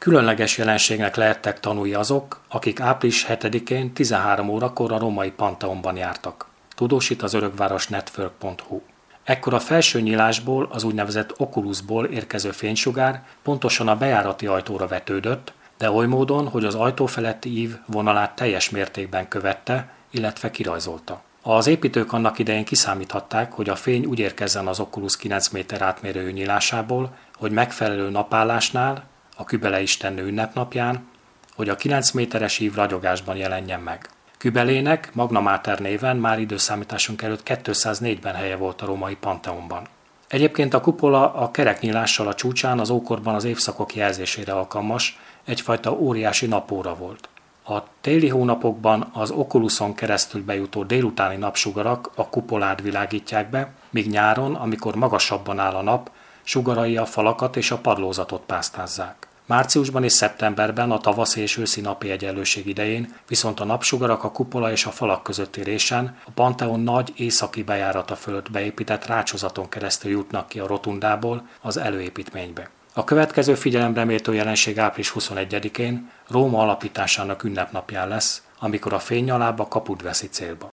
Különleges jelenségnek lehettek tanulni azok, akik április 7-én 13 órakor a római Pantheonban jártak. Tudósít az örökvárosnetwork.hu. Ekkor a felső nyílásból, az úgynevezett oculusból érkező fénysugár pontosan a bejárati ajtóra vetődött, de oly módon, hogy az ajtó feletti ív vonalát teljes mértékben követte, illetve kirajzolta. Az építők annak idején kiszámíthatták, hogy a fény úgy érkezzen az Oculus 9 méter átmérőjű nyílásából, hogy megfelelő napállásnál, a Kybele istennő ünnepnapján, hogy a 9 méteres ív ragyogásban jelenjen meg. Kybelének Magna Mater néven már időszámításunk előtt 204-ben helye volt a római Pantheonban. Egyébként a kupola a kereknyílással a csúcsán az ókorban az évszakok jelzésére alkalmas, egyfajta óriási napóra volt. A téli hónapokban az Oculuson keresztül bejutó délutáni napsugarak a kupolát világítják be, míg nyáron, amikor magasabban áll a nap, sugarai a falakat és a padlózatot pásztázzák. Márciusban és szeptemberben, a tavaszi és őszi napi egyenlőség idején viszont a napsugarak a kupola és a falak közötti résen a Pantheon nagy északi bejárata fölött beépített rácsozaton keresztül jutnak ki a rotundából az előépítménybe. A következő figyelemre méltó jelenség április 21-én Róma alapításának ünnepnapján lesz, amikor a fénynyaláb a kaput veszi célba.